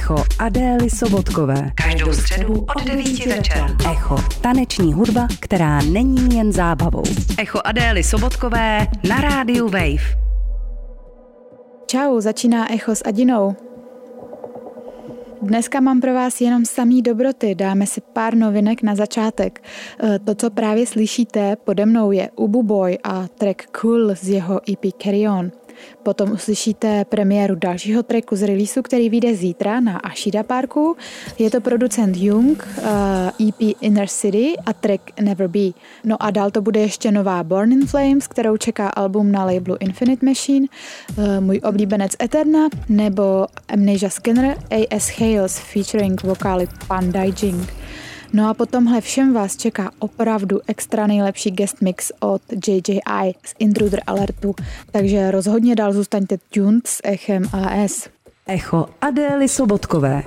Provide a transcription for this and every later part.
Echo Adély Sobotkové. Každou středu od 9 večer. Echo, taneční hudba, která není jen zábavou. Echo Adély Sobotkové na rádiu Wave. Čau, začíná Echo s Adinou. Dneska mám pro vás jenom samý dobroty, dáme si pár novinek na začátek. To, co právě slyšíte pode mnou, je Ubu Boy a track Cool z jeho EP Carry On. Potom uslyšíte premiéru dalšího tracku z releaseu, který vyjde zítra na Ashida Parku. Je to producent Jung, EP Inner City a track Never Be. No a dál to bude ještě nová Born in Flames, kterou čeká album na labelu Infinite Machine, můj oblíbenec Eterna nebo Amnesia Skinner A.S. Hales featuring vokály Pan Daijing. No a po tomhle všem vás čeká opravdu extra nejlepší guest mix od JJI z Intruder Alertu, takže rozhodně dál zůstaňte tuned s Echem AS. Echo Adély Sobotkové.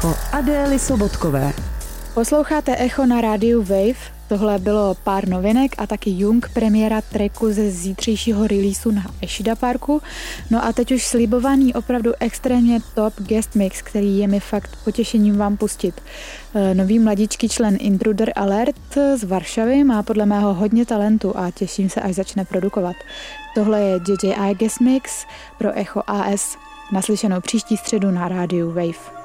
Echo Adély Sobotkové. Posloucháte Echo na rádiu Wave. Tohle bylo pár novinek a taky Jung, premiéra tracku ze zítřejšího releaseu na Ashida Parku. No a teď už slibovaný opravdu extrémně top guest mix, který je mi fakt potěšením vám pustit. Nový mladíčký člen Intruder Alert z Varšavy má podle mého hodně talentu a těším se, až začne produkovat. Tohle je JJI guest mix pro Echo AS, naslyšenou příští středu na rádiu Wave.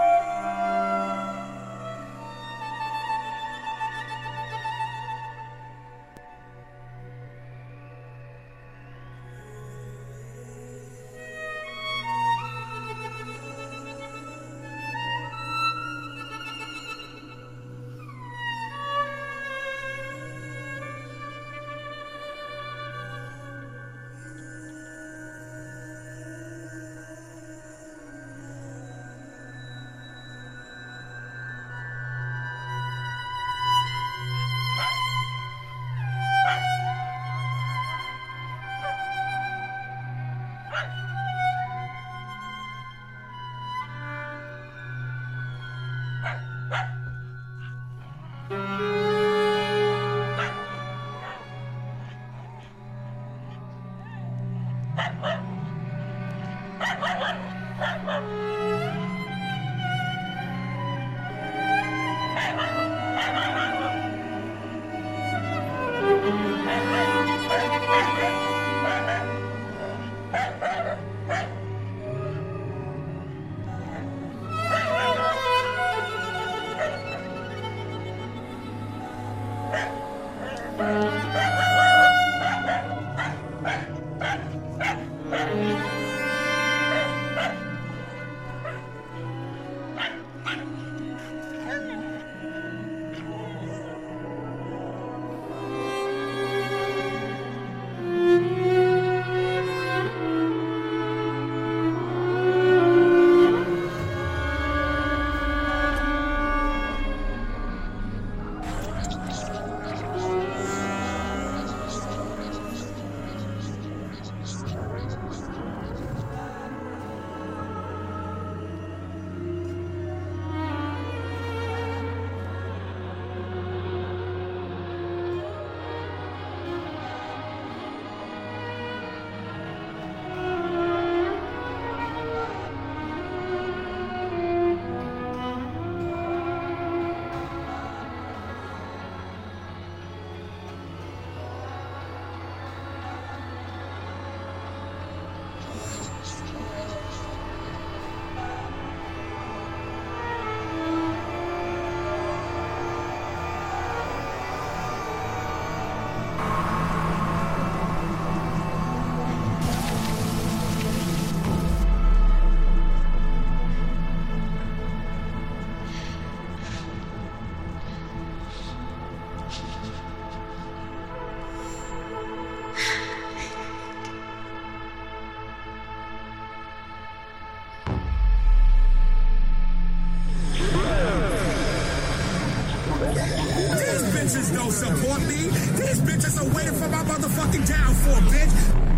Support me. These bitches are waiting for my motherfucking downfall, bitch.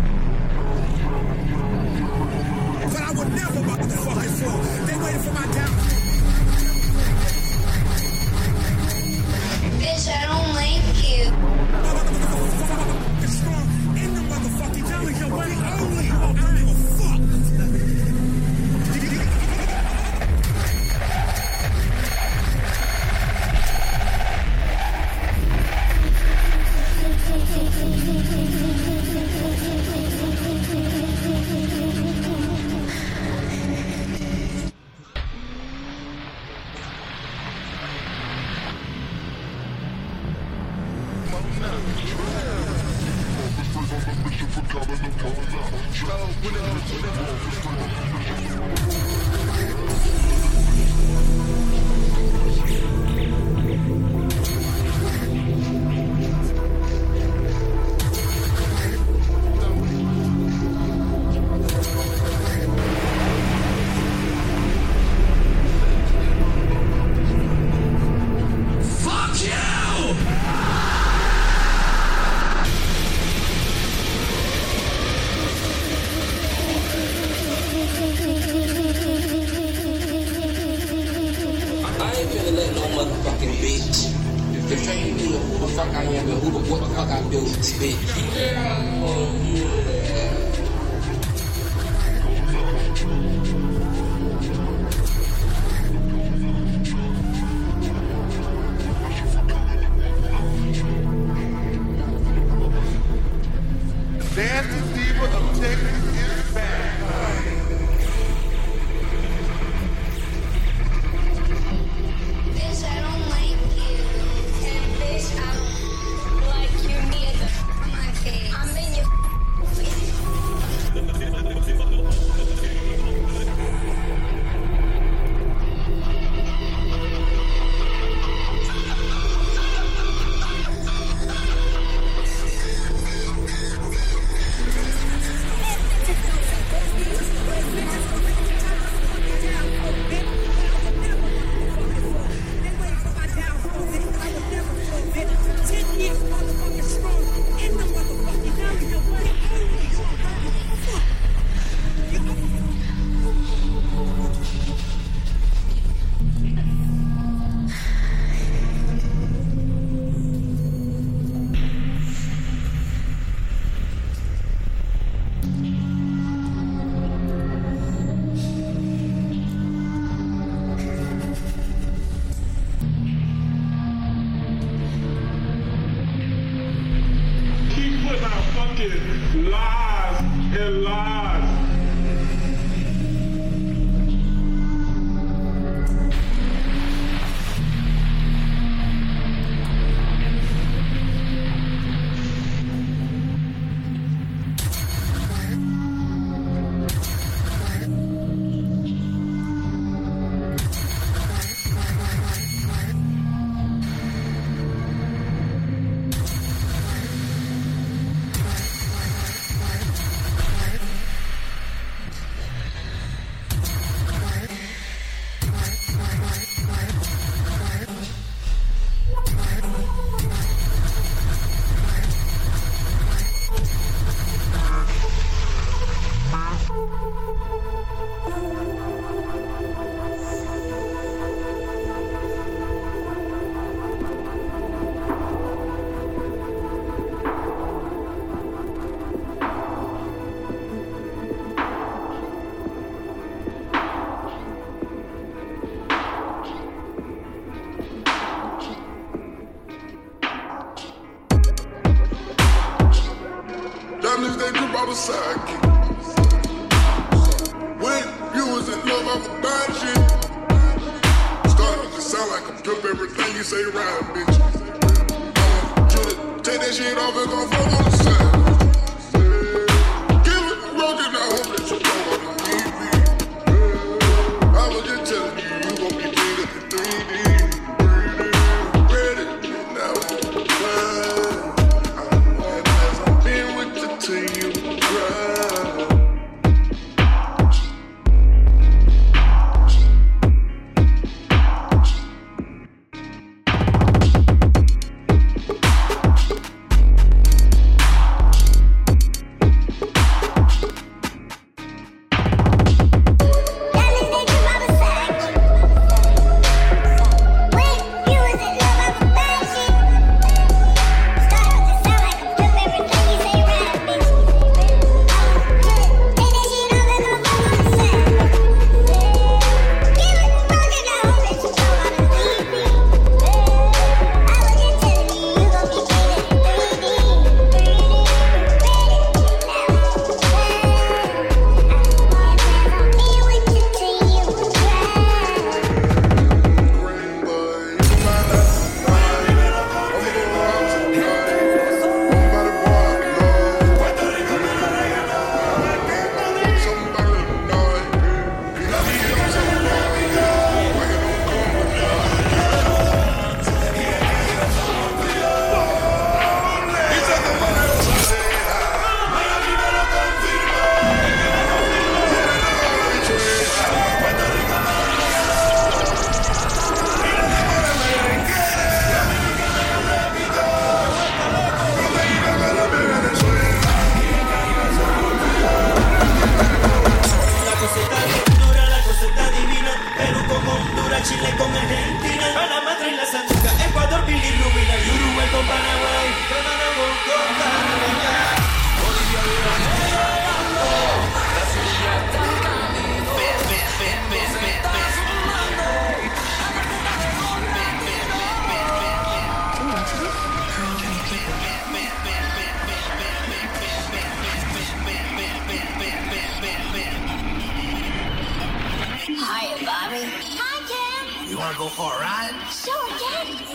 But I would never motherfucking fall. They waiting for my downfall. Bitch, I don't like you. It's strong in the motherfucking telling you what only. I don't give a fuck. know who the fuck I am and who the what the fuck I do. Spit. Dancing diva of Texas is back. Bitch, I don't like you. And bitch, I don't like you neither. My face. I'm in your lies and lies. Sidekick. When you was in love, I was buying shit. Starting to sound like a pimp, everything you say right, bitch. Take that shit off and gon' fuck on the side. Give it broken, I hope that you don't wanna leave me. I was just telling you, you gon' be big at the 3D. Ready, now it's the time. As I've been with the team.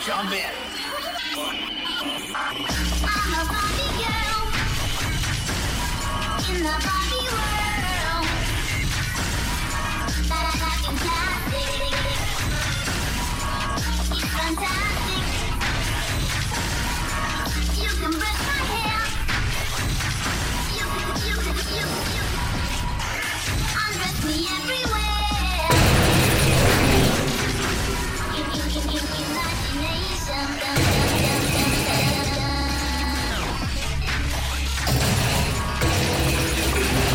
Jump in. I'm a Barbie girl in the Barbie world. Fantastic. It's fantastic. You can brush my hair. You undress me everywhere. Imagination.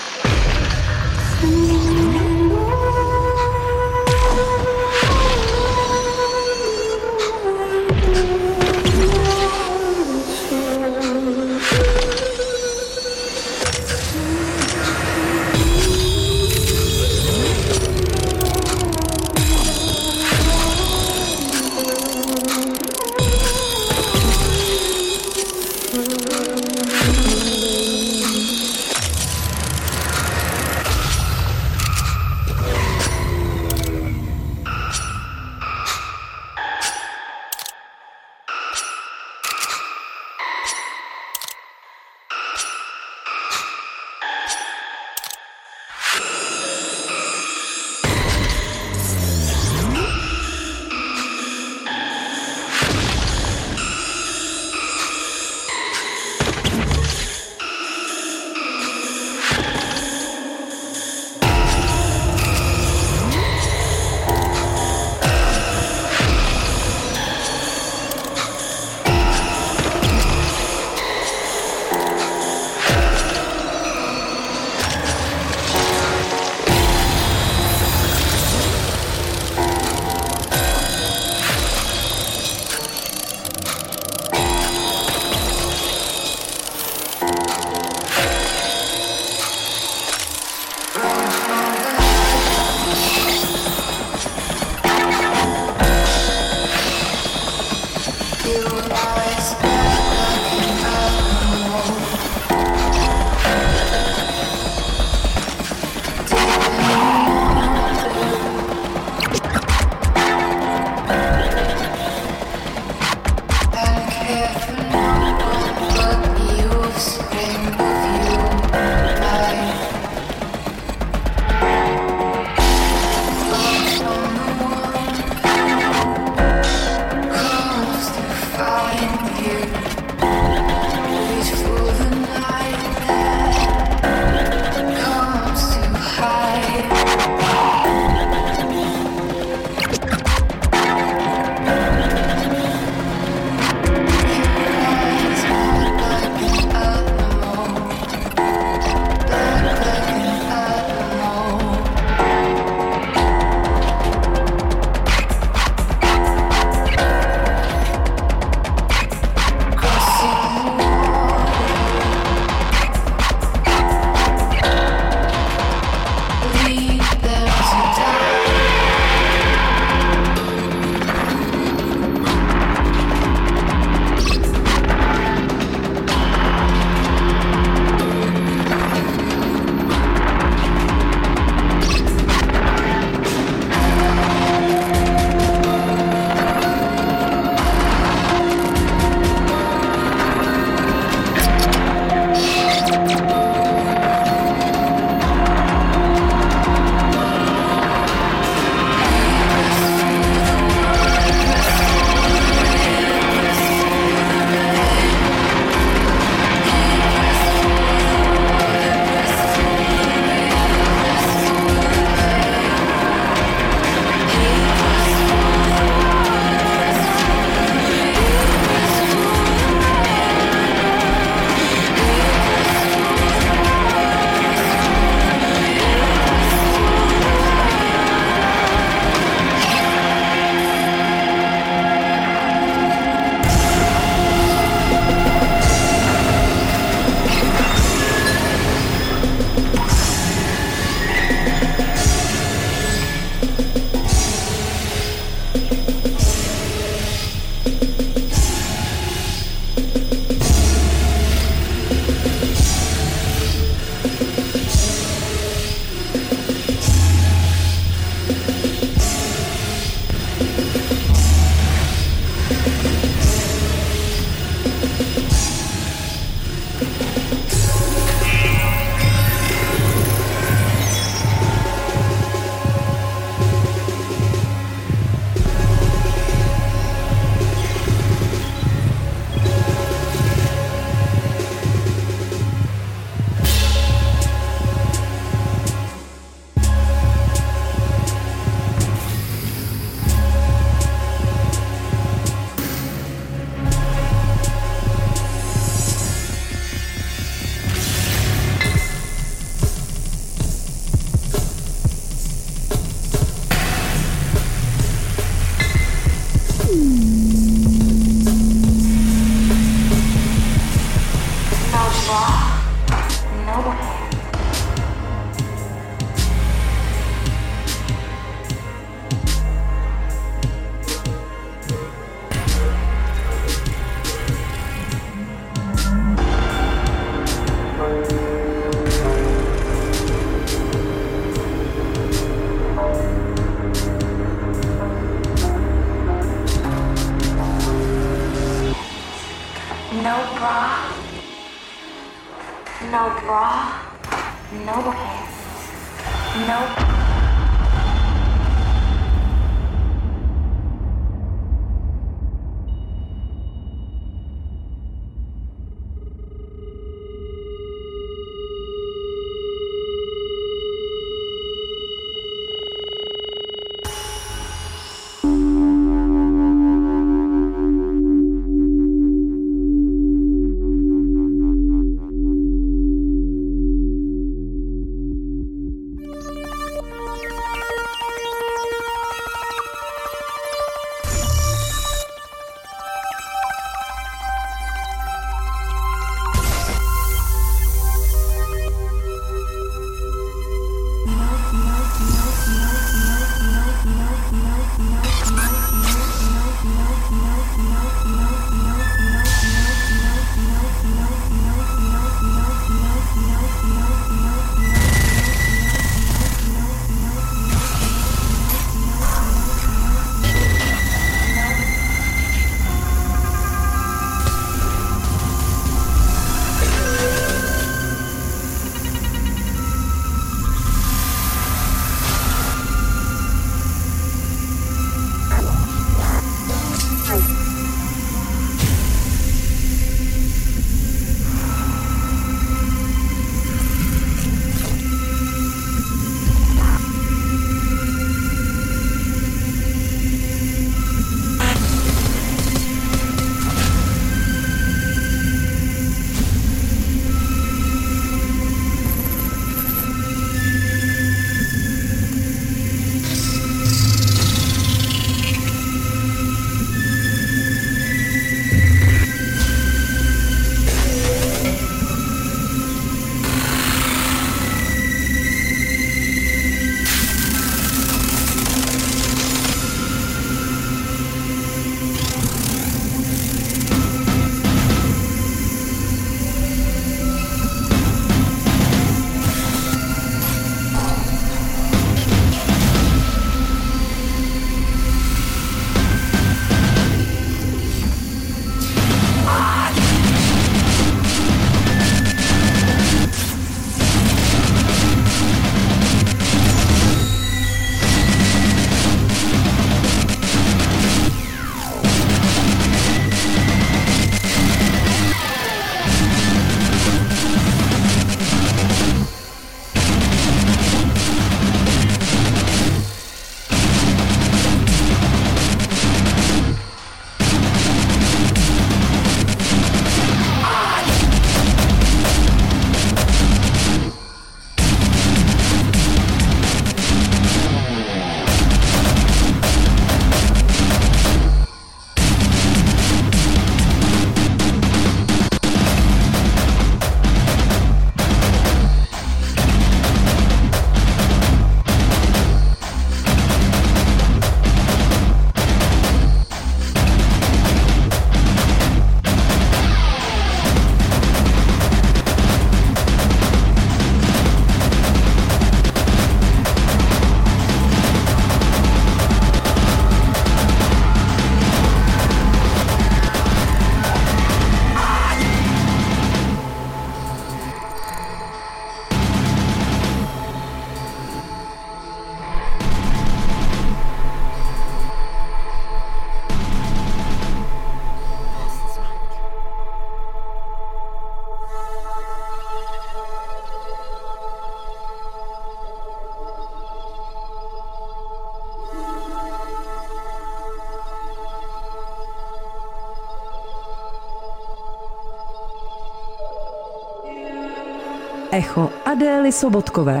Echo Adély Sobotkové.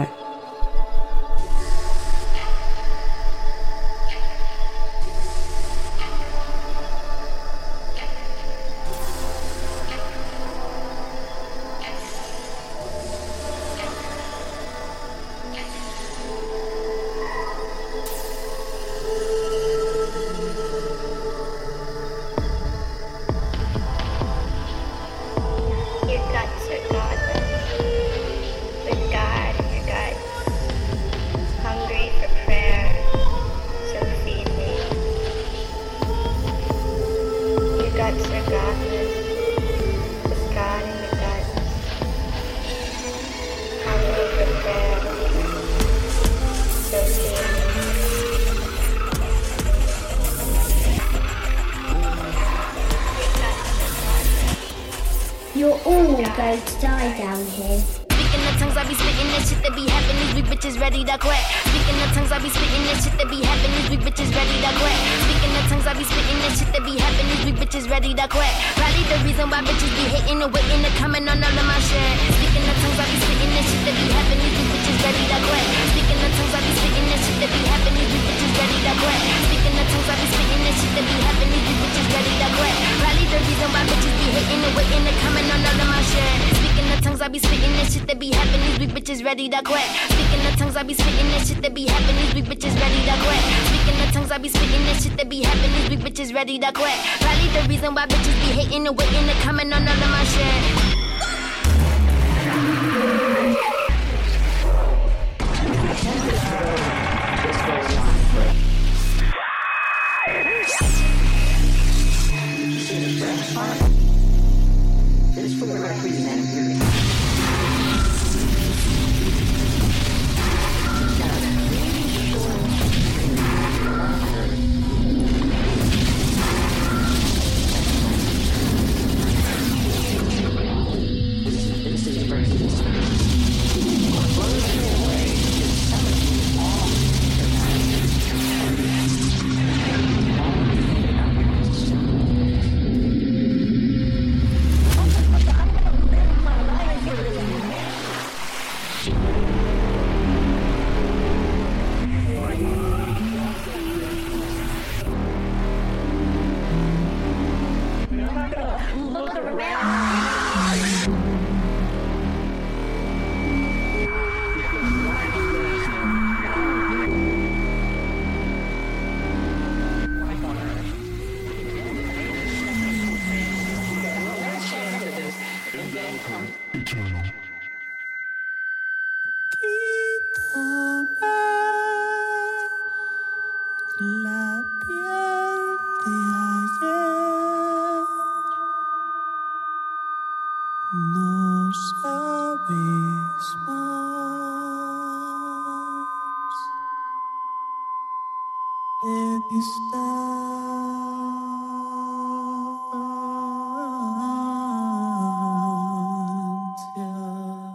Your guts are godless. With God in your guts. Hungry for prayer, so feed me. Your guts are godless. With God in your guts. Hungry for prayer, so feed me. You're all going to die down here. Speaking of tongues, I be spitting that shit that be happening. These weak bitches ready to quit. Speaking of tongues, I be spitting that shit that be happening. These weak bitches ready to quit. Speaking of tongues, I be spitting that shit that be happening. These weak bitches ready to quit. Probably the reason why bitches be hating and waiting to coming on all of my shit. Speaking of tongues, I be spitting that shit that be happening. These weak bitches ready to quit. Speaking of tongues, I be spitting that shit that be happening. These weak bitches ready to quit. Speaking of tongues, I be spitting that shit that be happening. These weak bitches ready to quit. Probably the reason why bitches be hating and waiting to coming on all of my shit. Speaking of tongues, I be spitting that shit that be happening. These weak bitches ready to quit. Speaking of tongues, I be spitting that shit that be happening. These weak bitches ready to quit. Speaking of tongues, I be spitting that shit that be happening. These weak bitches ready to quit. Probably the reason why bitches be hating and waiting to coming on all of my shit. La piel de ayer no sabes más de distancia.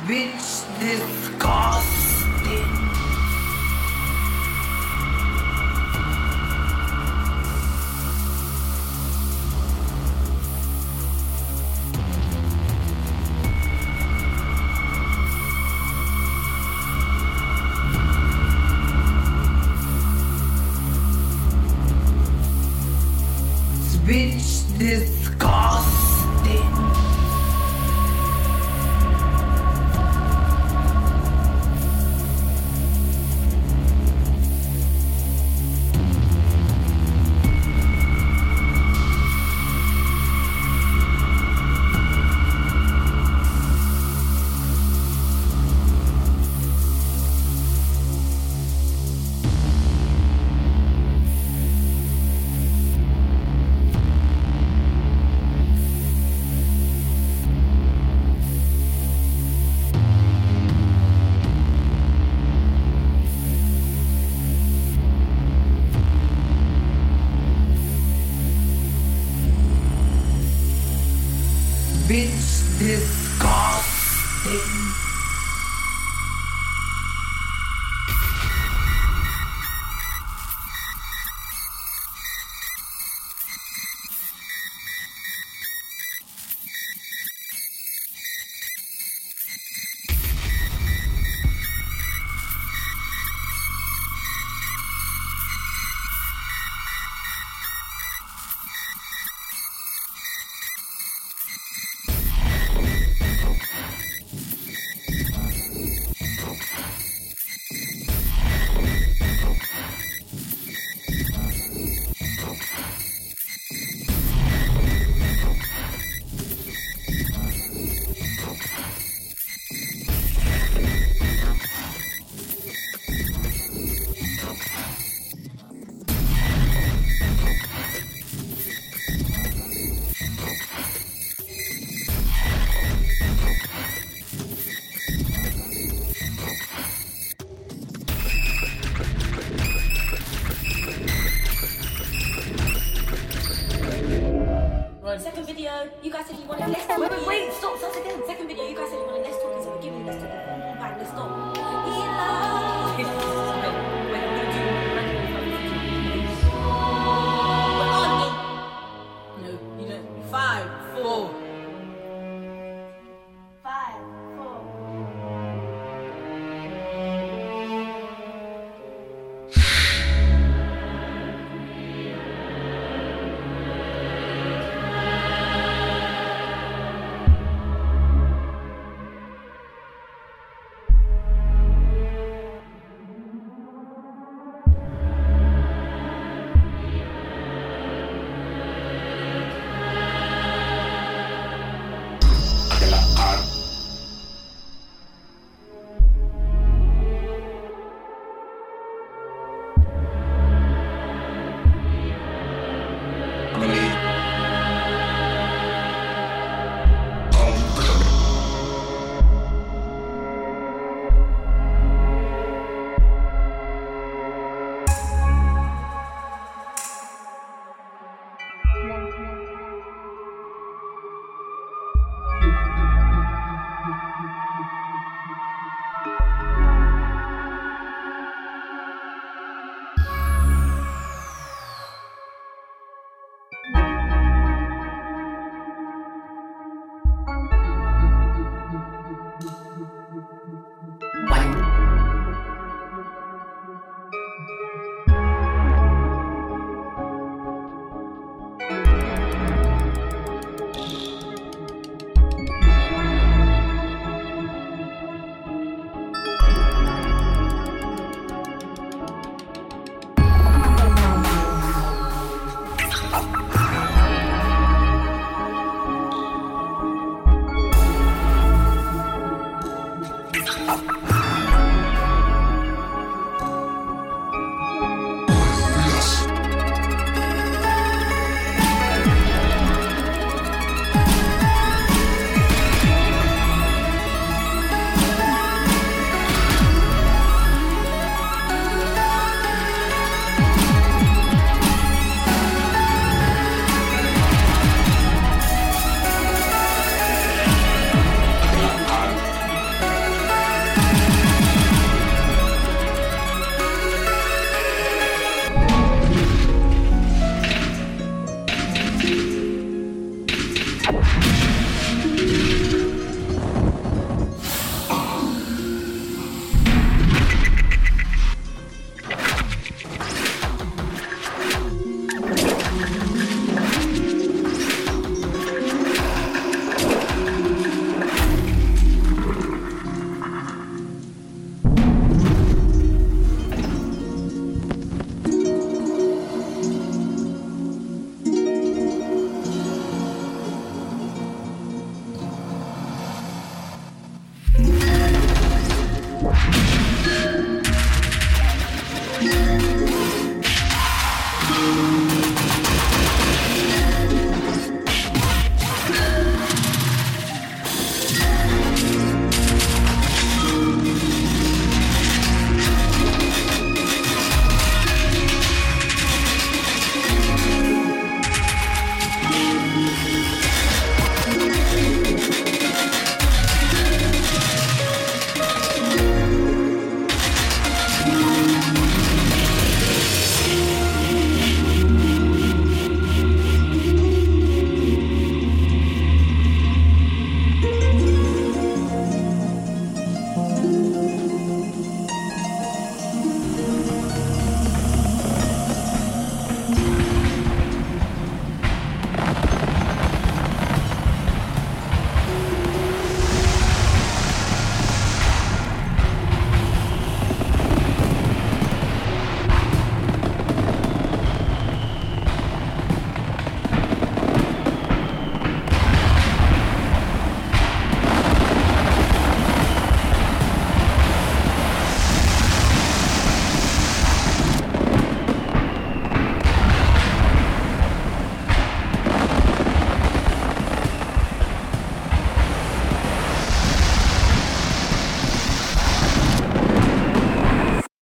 bitch disgusting. Bitch disgusting. Bitch disgusting. Second video, you guys said you wanted less talk. Wait, stop again. Second video, you guys said you wanted less talking, so we're giving you less talking. Right, let's stop. No, you don't. 5, 4.